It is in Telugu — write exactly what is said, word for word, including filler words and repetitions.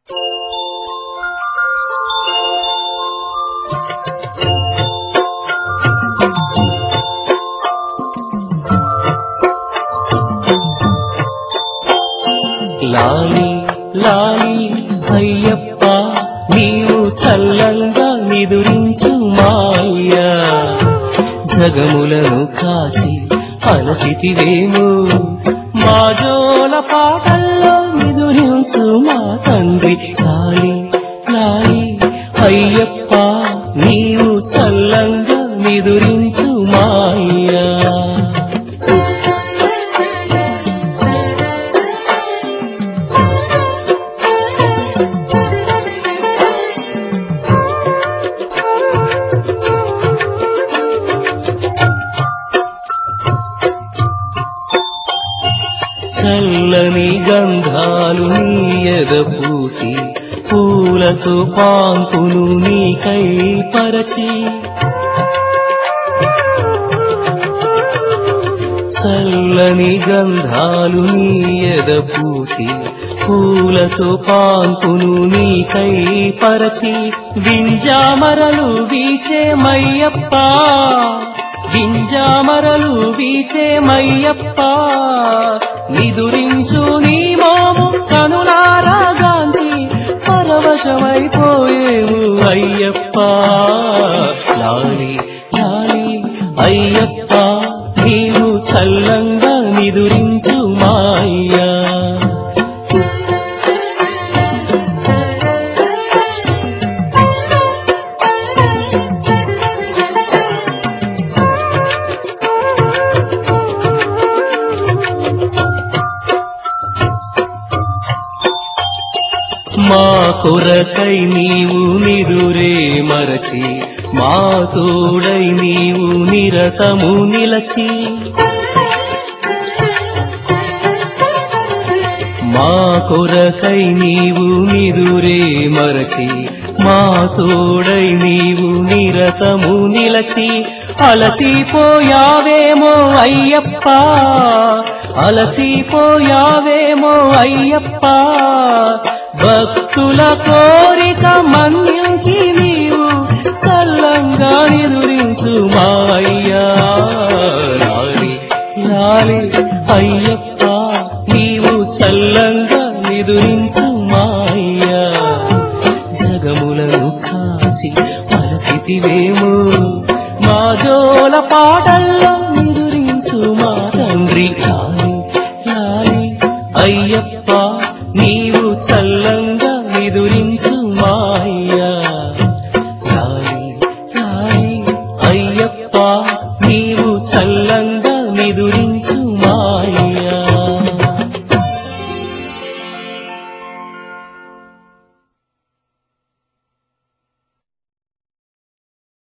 లాలి లాలి అయ్యప్ప నీవు చల్లంగా నిదురించు మాయ్యా జగములను కాచి అలసితివేమో మా జోల పాటల్లో నిదురించు మా తండ్రి లాలి లాలి అయ్యప్ప నీవు చల్లంగా నిదురించు మాయ్యా చల్లని గంధాలు నీయద పూసి పూలతో పాంపును నీకై పరచి చల్లని గంధాలు నీయద పూసి పూలతో పాంపును నీకై పరచి వింజామరలు వీచే మయ్యప్ప వింజామరలు వీచే మయ్యప్ప నిదురించు నీ మోము కనులారాగాంచి పరవశమైపోయేము అయ్యప్ప లాలి లాలి అయ్యప్ప నీవు చల్లంగా నిదురించు మాయ్యా మా కొరకై నీవు నిదురే మరచి మా తోడై నీవు నిరతము నిలచి మా కొరకై నీవు నిదురే మరచి మా తోడై నీవు నిరతము నిలచి అలసిపోయావేమో అయ్యప్ప అలసిపోయావేమో అయ్యప్ప భక్తుల కోరిక మన్నించి నీవు చల్లంగా నిదురించు మాయ్యా లాలి లాలి అయ్యప్ప నీవు చల్లంగా నిదురించు మాయ్యా జగములను కాచి అలసితివేమో మా జోల పాటల్లో నిదురించు మా తండ్రి లాలి లాలి అయ్యప్ప నీవు చల్లంగా